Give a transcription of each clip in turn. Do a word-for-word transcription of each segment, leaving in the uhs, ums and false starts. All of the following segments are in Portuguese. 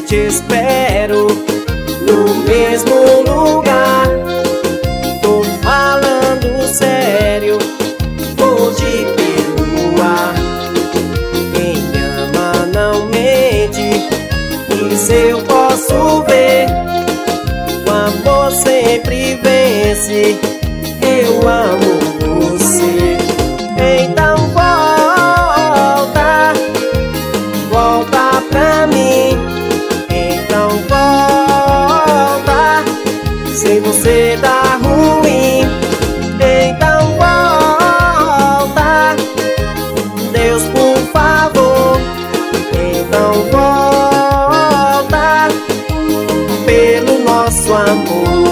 te espero no mesmo lugar. Tô falando sério, vou te perdoar. Quem ama não mente, isso eu posso ver. O amor sempre vence, eu amo você. Então volta, volta pra mim. Então volta, sem você tá ruim. Então volta, Deus por favor. Então volta, pelo nosso amor.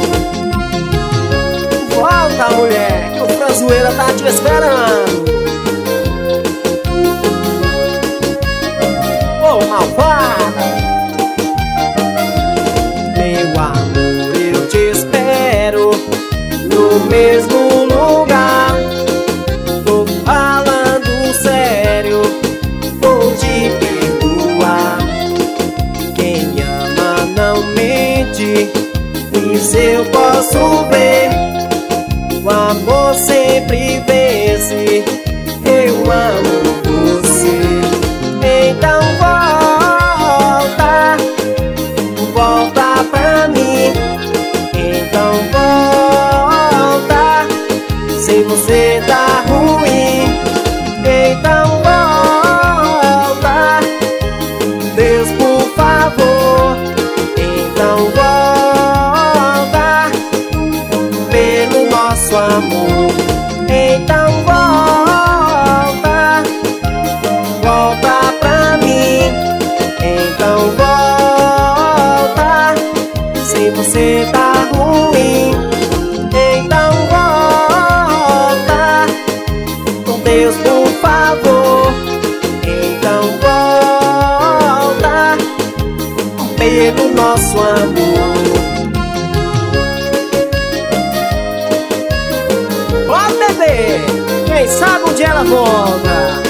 Volta, mulher, que o Franzoeira tá te esperando. Ô, oh, malvada! Meu amor, eu te espero no mesmo lugar. Tô falando sério, vou te perdoar. Quem ama não mente, isso eu posso ver. O amor sempre vence, eu amo você. Então volta, volta pra mim. Então volta, sem você tá ruim. Então volta, Deus por favor. Então volta, pelo nosso amor. Então volta, volta pra mim. Então volta, se você tá ruim. Então volta, com Deus por favor. Então volta, pelo nosso amor. Ó, bebê, quem sabe onde ela volta.